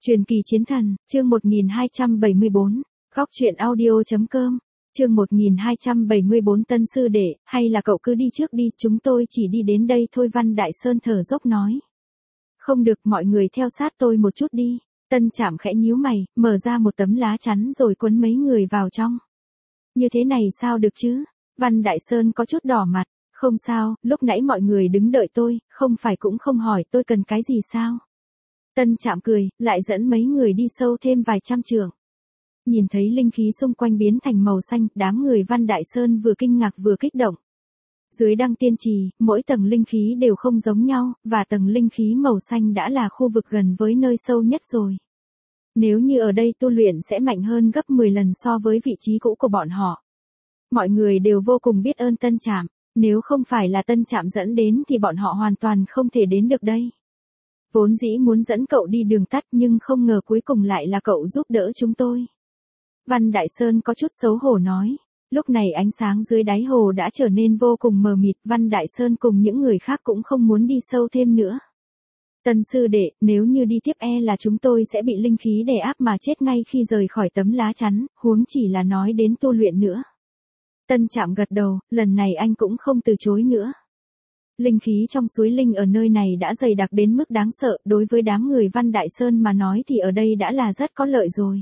Truyền kỳ chiến thần, chương 1274, góc truyện audio.com, chương 1274 Tân sư đệ, hay là cậu cứ đi trước đi, chúng tôi chỉ đi đến đây thôi. Văn Đại Sơn thở dốc nói. Không được, mọi người theo sát tôi một chút đi. Tân Trạm khẽ nhíu mày, mở ra một tấm lá chắn rồi cuốn mấy người vào trong. Như thế này sao được chứ? Văn Đại Sơn có chút đỏ mặt. Không sao, lúc nãy mọi người đứng đợi tôi, không phải cũng không hỏi tôi cần cái gì sao? Tân Trạm cười, lại dẫn mấy người đi sâu thêm vài trăm trượng. Nhìn thấy linh khí xung quanh biến thành màu xanh, đám người Văn Đại Sơn vừa kinh ngạc vừa kích động. Dưới Đăng Tiên Trì, mỗi tầng linh khí đều không giống nhau, và tầng linh khí màu xanh đã là khu vực gần với nơi sâu nhất rồi. Nếu như ở đây tu luyện sẽ mạnh hơn gấp 10 lần so với vị trí cũ của bọn họ. Mọi người đều vô cùng biết ơn Tân Trạm, nếu không phải là Tân Trạm dẫn đến thì bọn họ hoàn toàn không thể đến được đây. Vốn dĩ muốn dẫn cậu đi đường tắt nhưng không ngờ cuối cùng lại là cậu giúp đỡ chúng tôi. Văn Đại Sơn có chút xấu hổ nói. Lúc này ánh sáng dưới đáy hồ đã trở nên vô cùng mờ mịt, Văn Đại Sơn cùng những người khác cũng không muốn đi sâu thêm nữa. Tân sư đệ, nếu như đi tiếp là chúng tôi sẽ bị linh khí đè áp mà chết ngay khi rời khỏi tấm lá chắn, huống chỉ là nói đến tu luyện nữa. Tân Trạm gật đầu, lần này anh cũng không từ chối nữa. Linh khí trong suối linh ở nơi này đã dày đặc đến mức đáng sợ, đối với đám người Văn Đại Sơn mà nói thì ở đây đã là rất có lợi rồi.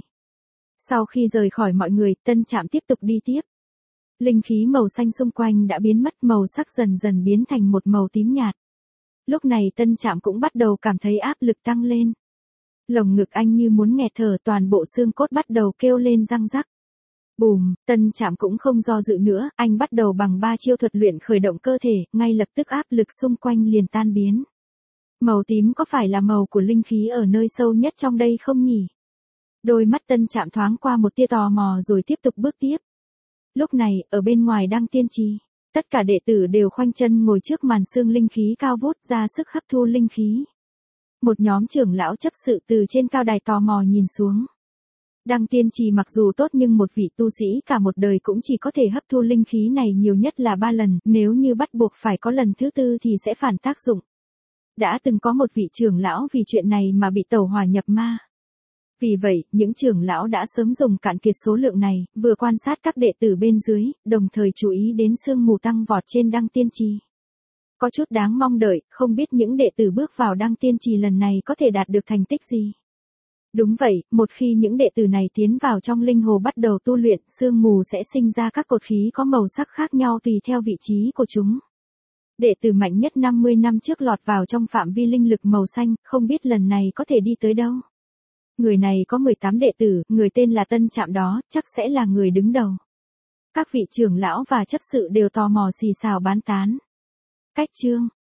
Sau khi rời khỏi mọi người, Tân Trạm tiếp tục đi tiếp. Linh khí màu xanh xung quanh đã biến mất, màu sắc dần dần biến thành một màu tím nhạt. Lúc này Tân Trạm cũng bắt đầu cảm thấy áp lực tăng lên. Lồng ngực anh như muốn nghẹt thở, toàn bộ xương cốt bắt đầu kêu lên răng rắc. Bùm, Tân Trạm cũng không do dự nữa, anh bắt đầu bằng 3 chiêu thuật luyện khởi động cơ thể, ngay lập tức áp lực xung quanh liền tan biến. Màu tím có phải là màu của linh khí ở nơi sâu nhất trong đây không nhỉ? Đôi mắt Tân Trạm thoáng qua một tia tò mò rồi tiếp tục bước tiếp. Lúc này, ở bên ngoài Đăng Tiên Trì, tất cả đệ tử đều khoanh chân ngồi trước màn sương linh khí cao vút ra sức hấp thu linh khí. Một nhóm trưởng lão chấp sự từ trên cao đài tò mò nhìn xuống. Đăng Tiên Trì mặc dù tốt nhưng một vị tu sĩ cả một đời cũng chỉ có thể hấp thu linh khí này nhiều nhất là 3 lần, nếu như bắt buộc phải có lần thứ tư thì sẽ phản tác dụng. Đã từng có một vị trưởng lão vì chuyện này mà bị tẩu hỏa nhập ma. Vì vậy, những trưởng lão đã sớm dùng cạn kiệt số lượng này, vừa quan sát các đệ tử bên dưới, đồng thời chú ý đến sương mù tăng vọt trên Đăng Tiên Trì. Có chút đáng mong đợi, không biết những đệ tử bước vào Đăng Tiên Trì lần này có thể đạt được thành tích gì. Đúng vậy, một khi những đệ tử này tiến vào trong linh hồ bắt đầu tu luyện, sương mù sẽ sinh ra các cột khí có màu sắc khác nhau tùy theo vị trí của chúng. Đệ tử mạnh nhất 50 năm trước lọt vào trong phạm vi linh lực màu xanh, không biết lần này có thể đi tới đâu. Người này có 18 đệ tử, người tên là Tân Trạm đó, chắc sẽ là người đứng đầu. Các vị trưởng lão và chấp sự đều tò mò xì xào bán tán. Cách chương